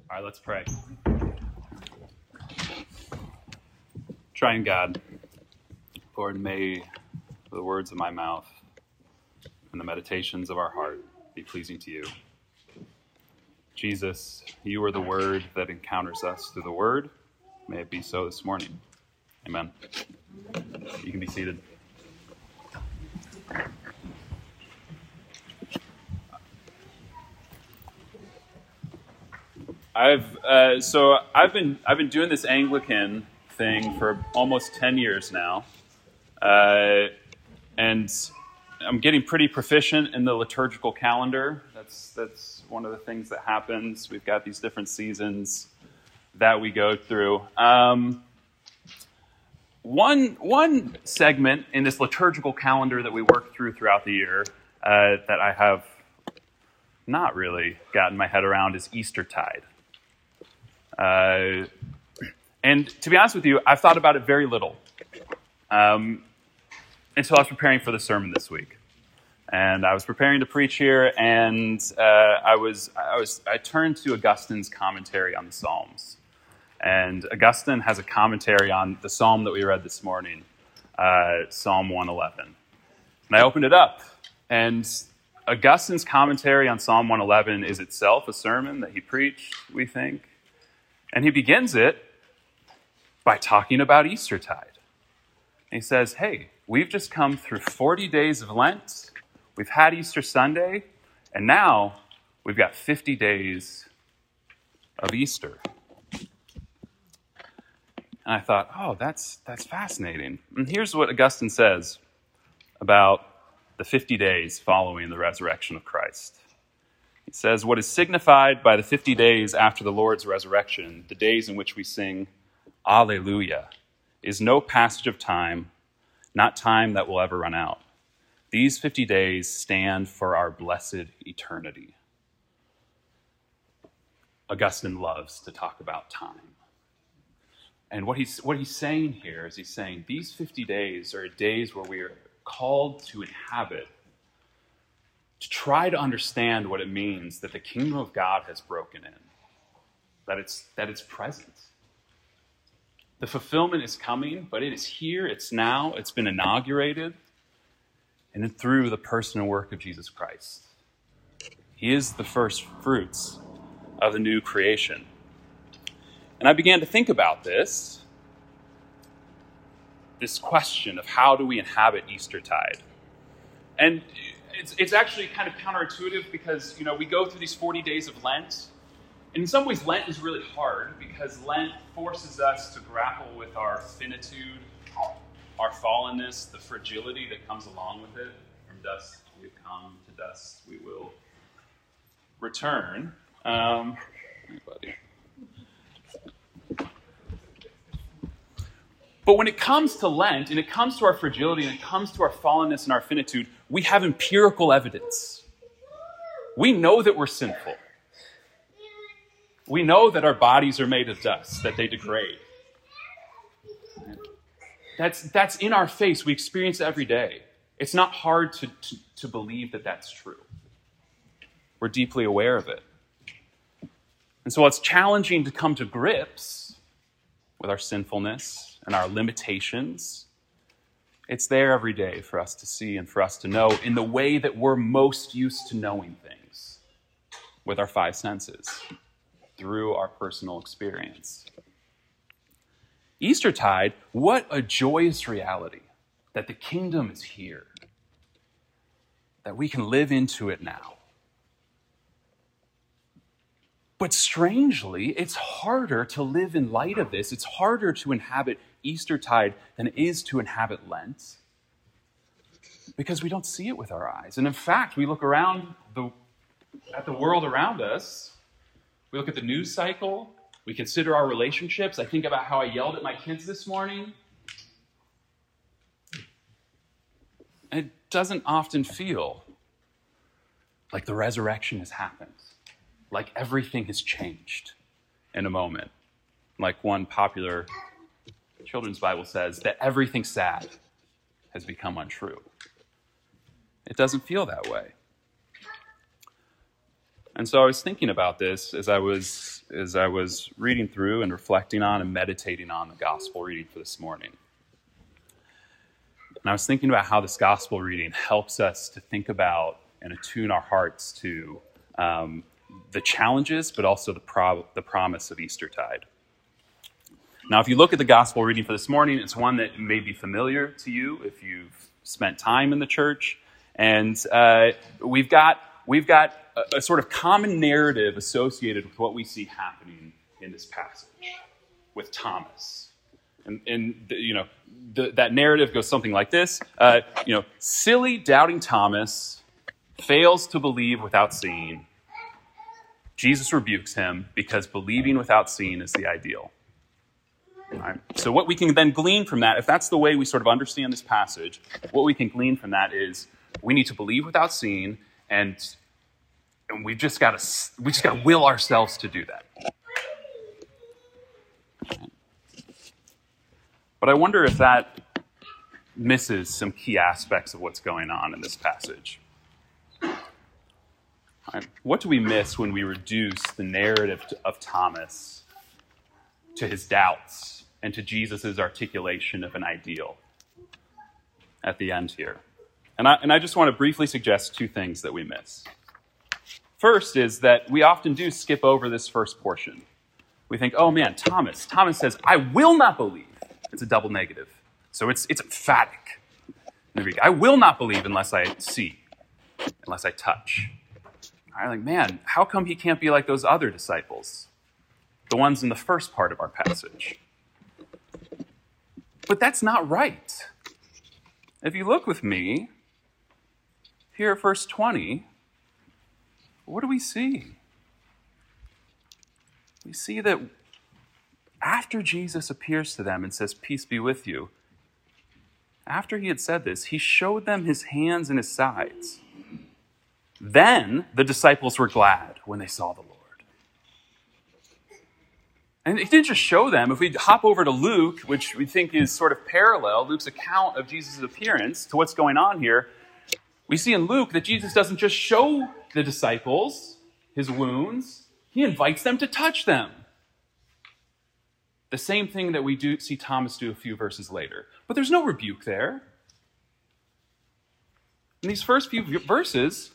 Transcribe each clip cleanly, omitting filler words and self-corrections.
All right, let's pray. Triune God, Lord, may the words of my mouth and the meditations of our heart be pleasing to you. Jesus, you are the word that encounters us through the word. May it be so this morning. Amen. You can be seated. I've been doing this Anglican thing for almost 10 years now, and I'm getting pretty proficient in the liturgical calendar. That's one of the things that happens. We've got these different seasons that we go through. One segment in this liturgical calendar that we work throughout the year that I have not really gotten my head around is Eastertide. And to be honest with you, I've thought about it very little until I was preparing for the sermon this week. And I was preparing to preach here, and I turned to Augustine's commentary on the Psalms. And Augustine has a commentary on the psalm that we read this morning, Psalm 111. And I opened it up, and Augustine's commentary on Psalm 111 is itself a sermon that he preached, we think. And he begins it by talking about Eastertide. And he says, hey, we've just come through 40 days of Lent. We've had Easter Sunday. And now we've got 50 days of Easter. And I thought, oh, that's fascinating. And here's what Augustine says about the 50 days following the resurrection of Christ. He says, what is signified by the 50 days after the Lord's resurrection, the days in which we sing Alleluia, is no passage of time, not time that will ever run out. These 50 days stand for our blessed eternity. Augustine loves to talk about time. And what he's saying here is he's saying these 50 days are days where we are called to inhabit, to try to understand what it means that the kingdom of God has broken in, that it's present. The fulfillment is coming, but it is here, it's now, it's been inaugurated, and then through the person and work of Jesus Christ. He is the first fruits of the new creation. And I began to think about this question of how do we inhabit Eastertide? And it's actually kind of counterintuitive because, we go through these 40 days of Lent. And in some ways, Lent is really hard because Lent forces us to grapple with our finitude, our fallenness, the fragility that comes along with it. From dust we have come, to dust we will return. But when it comes to Lent, and it comes to our fragility, and it comes to our fallenness and our finitude, we have empirical evidence. We know that we're sinful. We know that our bodies are made of dust, that they degrade. That's in our face. We experience it every day. It's not hard to believe that that's true. We're deeply aware of it. And so it's challenging to come to grips with our sinfulness and our limitations. It's there every day for us to see and for us to know in the way that we're most used to knowing things, with our five senses, through our personal experience. Eastertide, what a joyous reality that the kingdom is here, that we can live into it now. But strangely, it's harder to live in light of this. It's harder to inhabit Eastertide than it is to inhabit Lent, because we don't see it with our eyes. And in fact, we look around at the world around us. We look at the news cycle. We consider our relationships. I think about how I yelled at my kids this morning. And it doesn't often feel like the resurrection has happened, like everything has changed in a moment. Like one popular children's Bible says, that everything sad has become untrue. It doesn't feel that way. And so I was thinking about this as I was reading through and reflecting on and meditating on the gospel reading for this morning. And I was thinking about how this gospel reading helps us to think about and attune our hearts to the challenges, but also the promise of Eastertide. Now, if you look at the gospel reading for this morning, it's one that may be familiar to you if you've spent time in the church. And we've got a sort of common narrative associated with what we see happening in this passage with Thomas. And that narrative goes something like this. Silly, doubting Thomas fails to believe without seeing. Jesus rebukes him because believing without seeing is the ideal. Right? So what we can then glean from that, if that's the way we sort of understand this passage, what we can glean from that is we need to believe without seeing, and we just got to will ourselves to do that. But I wonder if that misses some key aspects of what's going on in this passage. What do we miss when we reduce the narrative of Thomas to his doubts and to Jesus' articulation of an ideal at the end here? And I just want to briefly suggest two things that we miss. First is that we often do skip over this first portion. We think, oh man, Thomas says, I will not believe. It's a double negative. So it's emphatic in the Greek. I will not believe unless I see, unless I touch. I'm like, man, how come he can't be like those other disciples? The ones in the first part of our passage. But that's not right. If you look with me, here at verse 20, what do we see? We see that after Jesus appears to them and says, peace be with you, after he had said this, he showed them his hands and his sides. Then the disciples were glad when they saw the Lord. And he didn't just show them. If we hop over to Luke, which we think is sort of parallel, Luke's account of Jesus' appearance to what's going on here, we see in Luke that Jesus doesn't just show the disciples his wounds, he invites them to touch them. The same thing that we do see Thomas do a few verses later. But there's no rebuke there. In these first few verses,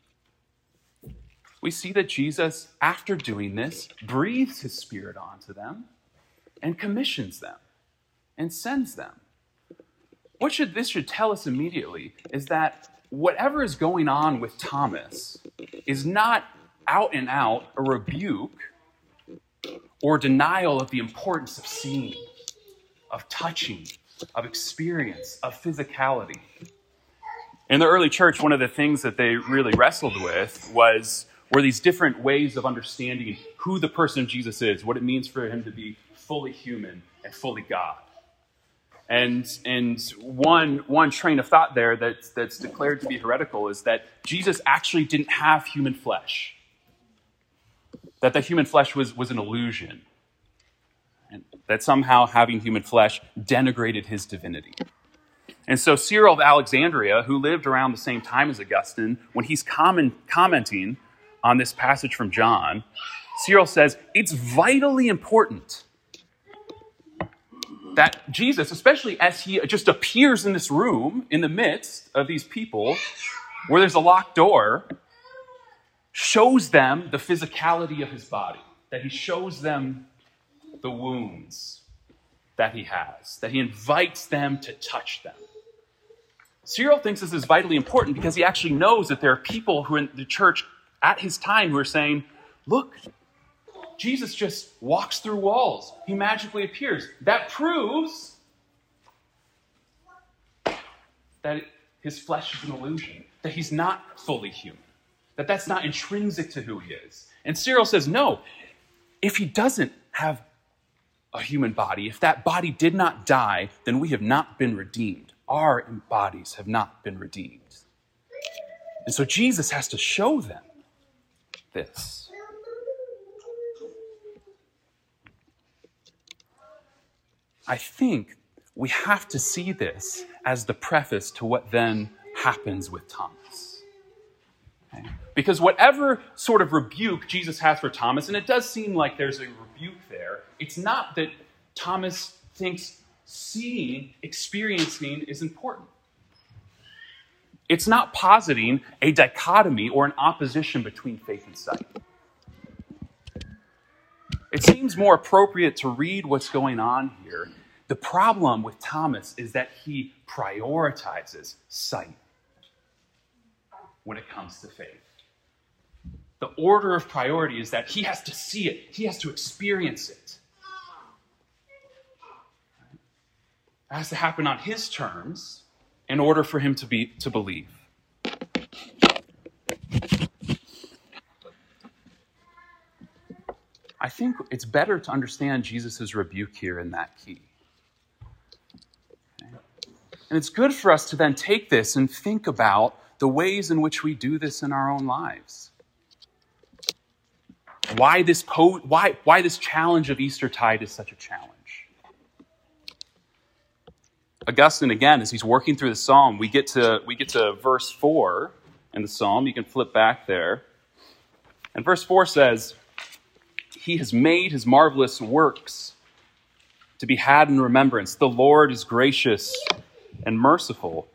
we see that Jesus, after doing this, breathes his Spirit onto them and commissions them and sends them. What this should tell us immediately is that whatever is going on with Thomas is not out and out a rebuke or denial of the importance of seeing, of touching, of experience, of physicality. In the early church, one of the things that they really wrestled with were these different ways of understanding who the person of Jesus is, what it means for him to be fully human and fully God. And one train of thought there that's declared to be heretical is that Jesus actually didn't have human flesh. That the human flesh was an illusion. And that somehow having human flesh denigrated his divinity. And so Cyril of Alexandria, who lived around the same time as Augustine, when he's commenting on this passage from John, Cyril says, it's vitally important that Jesus, especially as he just appears in this room in the midst of these people where there's a locked door, shows them the physicality of his body, that he shows them the wounds that he has, that he invites them to touch them. Cyril thinks this is vitally important because he actually knows that there are people who in the church at his time who are saying, look, Jesus just walks through walls. He magically appears. That proves that his flesh is an illusion, that he's not fully human, that that's not intrinsic to who he is. And Cyril says, no, if he doesn't have a human body, if that body did not die, then we have not been redeemed. Our bodies have not been redeemed. And so Jesus has to show them this. I think we have to see this as the preface to what then happens with Thomas. Okay? Because whatever sort of rebuke Jesus has for Thomas, and it does seem like there's a rebuke there, it's not that Thomas thinks seeing, experiencing is important. It's not positing a dichotomy or an opposition between faith and sight. It seems more appropriate to read what's going on here. The problem with Thomas is that he prioritizes sight when it comes to faith. The order of priority is that he has to see it. He has to experience it. It has to happen on his terms in order for him to believe. I think it's better to understand Jesus' rebuke here in that key. Okay? And it's good for us to then take this and think about the ways in which we do this in our own lives. Why this challenge of Eastertide is such a challenge. Augustine, again, as he's working through the psalm, we get to verse 4 in the psalm. You can flip back there. And verse 4 says, "He has made his marvelous works to be had in remembrance. The Lord is gracious and merciful."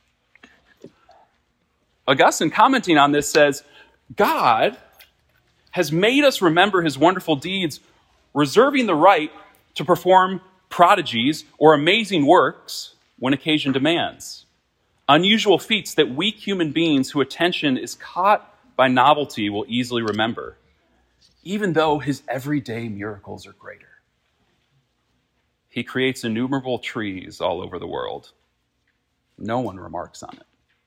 Augustine, commenting on this, says, God has made us remember his wonderful deeds, reserving the right to perform prodigies or amazing works when occasion demands. Unusual feats that weak human beings whose attention is caught by novelty will easily remember, even though his everyday miracles are greater. He creates innumerable trees all over the world. No one remarks on it.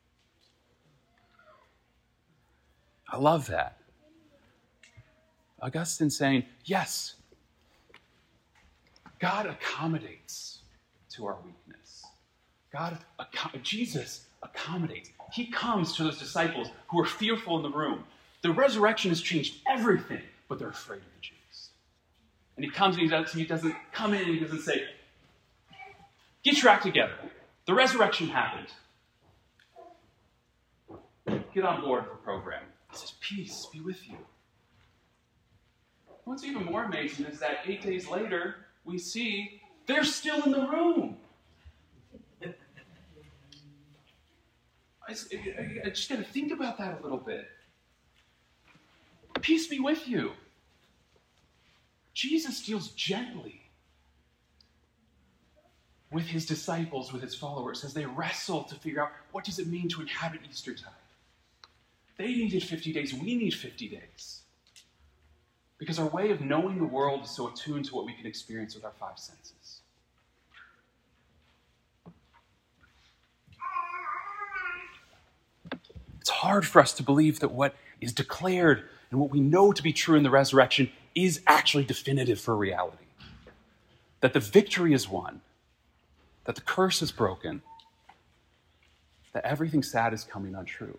I love that. Augustine saying, yes, God accommodates to our weakness. Jesus accommodates. He comes to those disciples who are fearful in the room. The resurrection has changed everything, but they're afraid of the Jews. And he comes and he doesn't come in and he doesn't say, get your act together. The resurrection happened. Get on board with the program. He says, peace be with you. What's even more amazing is that 8 days later, we see they're still in the room. I just got to think about that a little bit. Peace be with you. Jesus deals gently with his disciples, with his followers, as they wrestle to figure out what does it mean to inhabit Eastertide. They needed 50 days. We need 50 days. Because our way of knowing the world is so attuned to what we can experience with our five senses. It's hard for us to believe that what is declared and what we know to be true in the resurrection is actually definitive for reality. That the victory is won. That the curse is broken. That everything sad is coming untrue.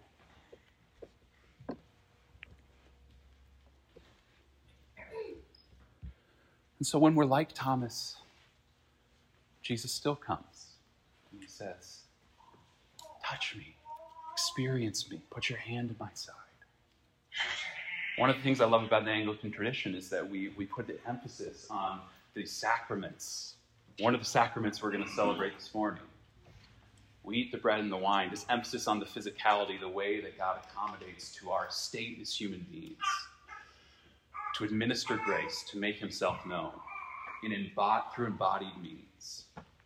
And so when we're like Thomas, Jesus still comes and he says, touch me, experience me, put your hand in my side. One of the things I love about the Anglican tradition is that we put the emphasis on the sacraments. One of the sacraments we're going to celebrate this morning. We eat the bread and the wine, this emphasis on the physicality, the way that God accommodates to our state as human beings. To administer grace, to make himself known through embodied means.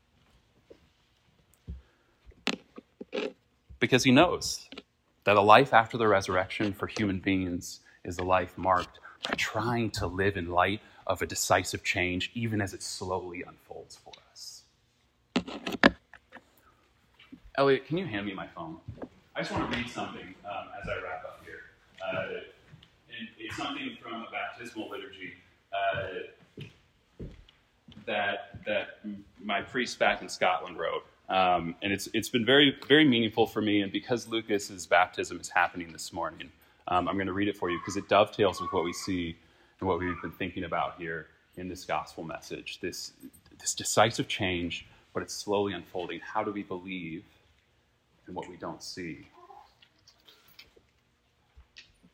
Because he knows that a life after the resurrection for human beings is a life marked by trying to live in light of a decisive change, even as it slowly unfolds for us. Elliot, can you hand me my phone? I just want to read something as I wrap up here. And it's something from a baptismal liturgy that my priest back in Scotland wrote. And it's been very, very meaningful for me. And because Lucas's baptism is happening this morning, I'm going to read it for you because it dovetails with what we see and what we've been thinking about here in this gospel message. This decisive change, but it's slowly unfolding. How do we believe in what we don't see?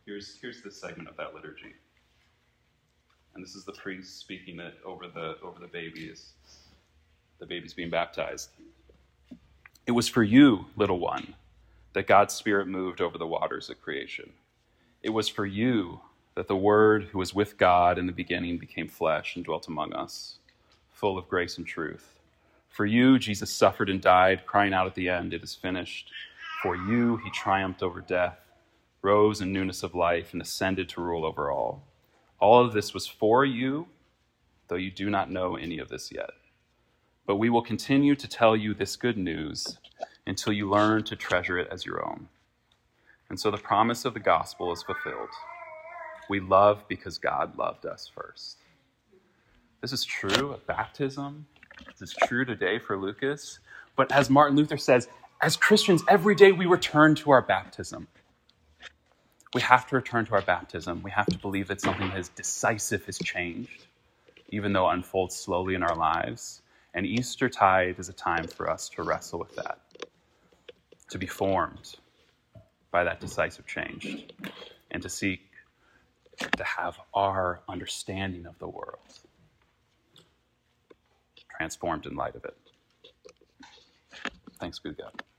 Here's this segment of that liturgy. And this is the priest speaking it over the babies. The baby's being baptized. It was for you, little one, that God's Spirit moved over the waters of creation. It was for you that the Word who was with God in the beginning became flesh and dwelt among us, full of grace and truth. For you, Jesus suffered and died, crying out at the end, "It is finished." For you, he triumphed over death, rose in newness of life, and ascended to rule over all. All of this was for you, though you do not know any of this yet. But we will continue to tell you this good news until you learn to treasure it as your own. And so the promise of the gospel is fulfilled. We love because God loved us first. This is true of baptism. This is true today for Lucas. But as Martin Luther says, as Christians, every day we return to our baptism. We have to return to our baptism. We have to believe that something as decisive has changed, even though it unfolds slowly in our lives. And Eastertide is a time for us to wrestle with that, to be formed by that decisive change, and to seek to have our understanding of the world transformed in light of it. Thanks be to God.